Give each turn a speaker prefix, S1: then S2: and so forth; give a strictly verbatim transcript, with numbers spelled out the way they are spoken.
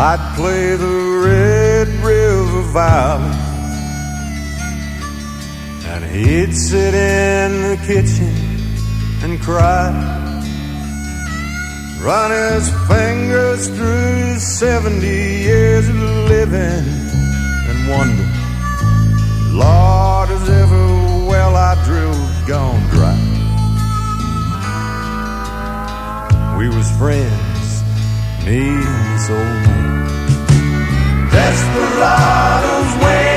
S1: I'd play the Red River Valley, and he'd sit in the kitchen and cry, run his fingers through his seventy years of living, and wonder, Lord, is every well I drilled gone dry? We was friends, me and this old man. Desperados way